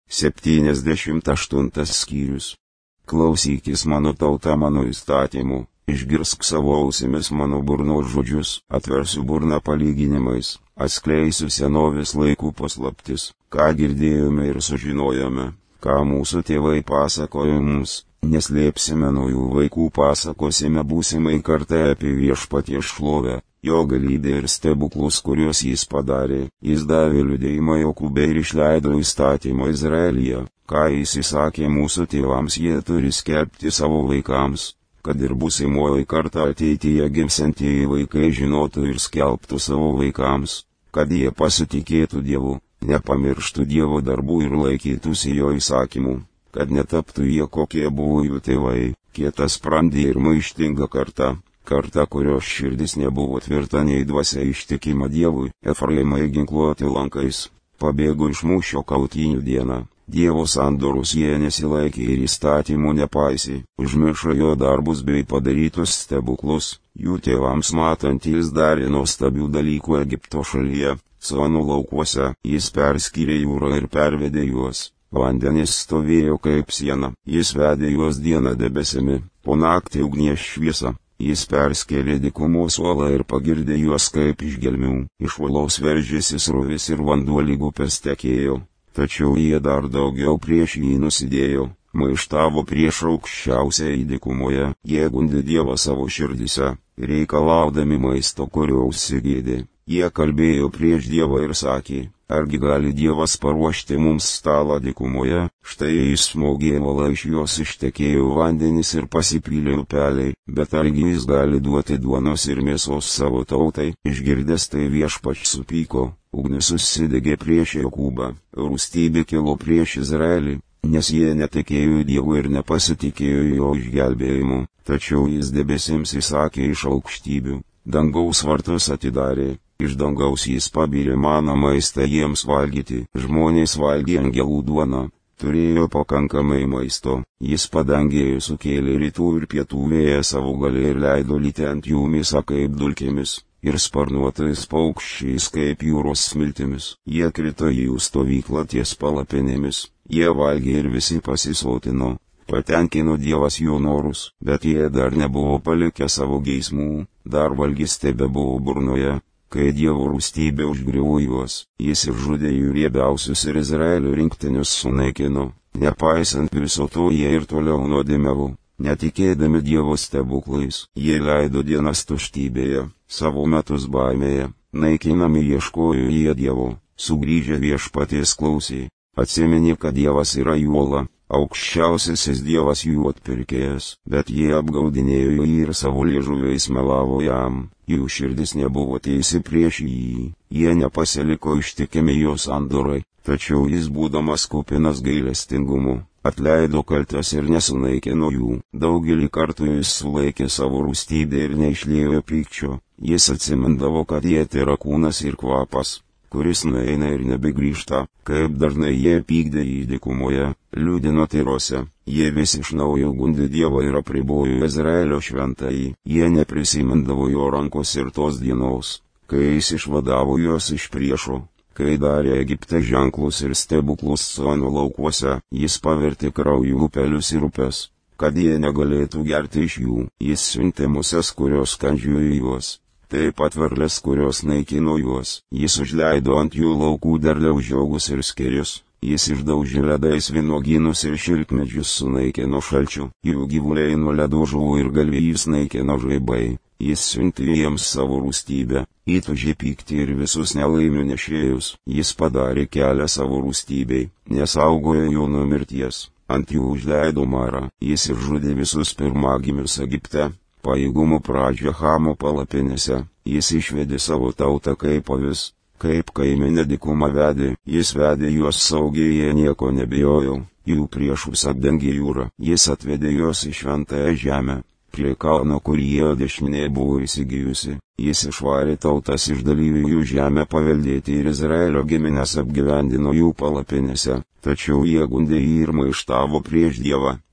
78 skyrius. Klausykis mano tauta mano įstatymų, išgirsk savo ausimis mano burnos žodžius, atversiu burną palyginimais, atskleisiu senovės laikų paslaptis, ką girdėjome ir sužinojome, ką mūsų tėvai pasakojo mums, neslėpsime nuo jų vaikų, pasakosime būsimai kartai apie Viešpaties šlovę, jo galybę ir stebuklus, kuriuos jis padarė. Jis davė liudėjimą Jokūbe ir išleido įstatymą Izraelyje, ką jis įsakė mūsų tėvams, jie turi skelbti savo vaikams, kad ir būsimoji karta ateityje gimsantieji vaikai žinotų ir skelbtų savo vaikams, kad jie pasitikėtų Dievu, nepamirštų Dievo darbų ir laikytųsi jo įsakymų, kad netaptų jie kokie buvo jų tėvai, kietasprandė ir maištinga karta, kurios širdis nebuvo tvirta nei dvasia ištikima Dievui. Efraimai ginkluoti lankais, pabėgo iš mūšio kautynių dieną, Dievo sandorus jie nesilaikė ir įstatymų nepaisė, užmiršo jo darbus bei padarytus stebuklus, jų tėvams matant jis darė nuostabių dalykų Egipto šalyje, Suanų laukuose, jis perskyrė jūrą ir pervedė juos. Vandenys stovėjo kaip siena, jis vedė juos dieną debesimi, po naktį ugnies šviesą. Jis perskėlė dykumos uolą ir pagirdė juos kaip iš gelmių, iš uolos veržėsi srovis ir vanduo lyg upės tekėjo, tačiau jie dar daugiau prieš jį nusidėjo, maištavo prieš aukščiausiąjį dykumoje, jie gundė Dievą savo širdise, reikalaudami maisto, kurio užsigėdė. Jie kalbėjo prieš Dievą ir sakė, argi gali Dievas paruošti mums stalą dykumoje, štai jis smogė uolą, iš jos ištekėjo vandenys ir pasipylė upeliai, bet argi jis gali duoti duonos ir mėsos savo tautai? Išgirdęs tai Viešpats supyko, ugnis susidegė prieš Jokūbą, rūstybė kilo prieš Izraelį, nes jie netikėjo Dievu ir nepasitikėjo jo išgelbėjimu, tačiau jis debesims įsakė iš aukštybių, dangaus vartus atidarė. Iš dangaus jis pabyrė maną maistą jiems valgyti, žmonės valgė angelų duoną, turėjo pakankamai maisto, jis padangėje sukėlė rytų ir pietų vėją savo galia ir leido lyti ant jų mėsą kaip dulkėmis, ir sparnuotais paukščiais kaip jūros smiltimis, jie krito į jų stovyklą ties palapinėmis, jie valgė ir visi pasisotino, patenkino Dievas jų norus, bet jie dar nebuvo palikę savo geismų, dar valgys tebebuvo burnoje. Kai Dievo rūstybė užgriuvo juos, jis išžudė jų riebiausius ir Izraelio rinktinius sunaikino, nepaisant viso to jie ir toliau nuodėmavo, netikėdami Dievo stebuklais, jie leido dienas tuštybėje, savo metus baimėje, naikinami ieškojo jie Dievo, sugrįžę Viešpaties klausė, atsiminė, kad Dievas yra jų uola, aukščiausiasis Dievas jų atpirkėjas, bet jie apgaudinėjo jį ir savo liežuviais melavo jam. Jų širdis nebuvo teisi prieš jį, jie nepasiliko ištikimi jo sandorai, tačiau jis būdamas kupinas gailestingumu, atleido kaltes ir nesunaikino jų. Daugelį kartų jis sulaikė savo rūstybę ir neišliejo pykčio, jis atsimindavo, kad jie tėra kūnas ir kvapas, kuris nueina ir nebegrįžta, kaip dažnai jie pykdė jį dykumoje, liūdino tyrose. Jie vis iš naujo gundė Dievą ir apribojo Izraelio šventąjį, jie neprisimindavo jo rankos ir tos dienos, kai jis išvadavo juos iš priešo, kai darė Egipte ženklus ir stebuklus Suanų laukuose, jis pavertė krauju upelius ir upes, kad jie negalėtų gerti iš jų, jis siuntė muses, kurios kandžiojo juos, taip pat varles, kurios naikino juos, jis užleido ant jų laukų derliaus žiogus ir skėrius. Jis išdaužė ledais vynuogynus ir šilkmedžius sunaikino šalčiu, jų gyvuliai nuo ledų žuvo ir galvijus naikino žaibai, jis siuntė jiems savo rūstybę, įtūžė pyktį ir visus nelaimių nešėjus, jis padarė kelią savo rūstybei, nesaugojo jų nuo mirties, ant jų užleido marą, jis išžudė visus pirmagimius Egipte, pajėgumo pradžią Chamo palapinėse, jis išvedė savo tautą kaip avis. Kaip kaimenė dykumą vedė, jis vedė juos saugiai, jie nieko nebijojo, jų priešus apdengė jūrą, jis atvedė juos į šventąją žemę, prie kalno, kur jie dešinė buvo įsigijusi, jis išvarė tautas iš dalyvių jų žemę paveldėti ir Izraelio giminės apgyvendino jų palapinėse, tačiau jie gundė jį ir maištavo prieš Dievą,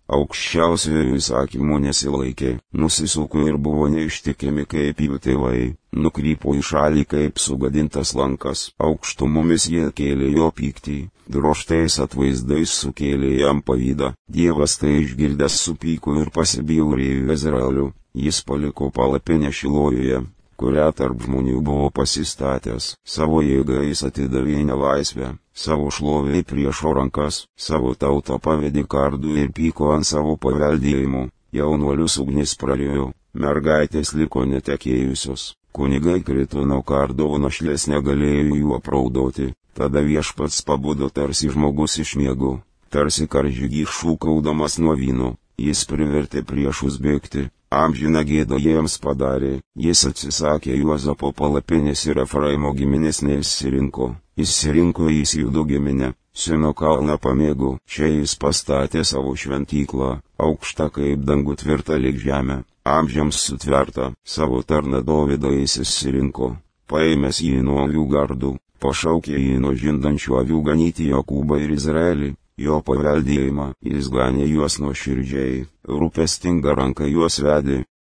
aukščiausiojo įsakymų nesilaikė, nusisuko ir buvo neištikimi kaip jų tėvai, nukrypo į šalį kaip sugadintas lankas, aukštumomis jie kėlė jo pyktį, drožtais atvaizdais sukėlė jam pavydą, Dievas tai išgirdęs supyko ir pasibjaurėjo Izraeliu, jis paliko palapinę Šilojuje, kurią tarp žmonių buvo pasistatęs, savo jėgą jis atidavė nelaisvę, savo šlovę į priešo rankas, savo tautą pavedė kardu ir pyko ant savo paveldėjimų, jaunuolius ugnis prarijo, mergaitės liko netekėjusios, kunigai krito nuo kardo, o našlės negalėjo jų apraudoti, tada viešpats pabudo tarsi žmogus iš miego, tarsi karžygys šūkaudamas nuo vyno, jis privertė priešus bėgti. Amžiną gėdą jiems padarė, jis atsisakė Juozapo palapinės ir Efraimo giminės neišsirinko, išsirinko jis Judo giminę, Sino kalną pamėgo, čia jis pastatė savo šventyklą, aukštą kaip dangų tvirtą lyg žemę, amžiams sutvertą, savo tarną Dovydą jis išsirinko, paėmęs jį nuo avių gardų, pašaukė jį nuo žindančių avių ganyti Jokūbą ir Izraelį. Jo paveldėjimą, jis ganė juos nuoširdžiai, rūpestinga ranka juos vedė,